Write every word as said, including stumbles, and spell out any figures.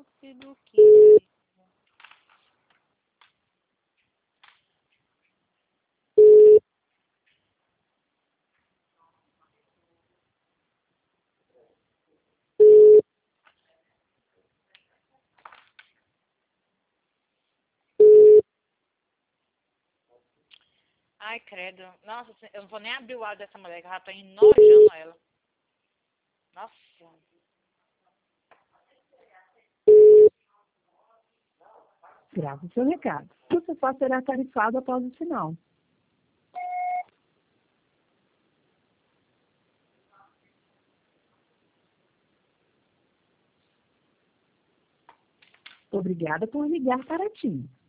do que... Ai, credo. Nossa, eu não vou nem abrir o áudio dessa mulher, que eu já tô enojando ela. Nossa. Grave seu recado. O sofá será tarifado após o sinal. Obrigada por ligar para a TIM.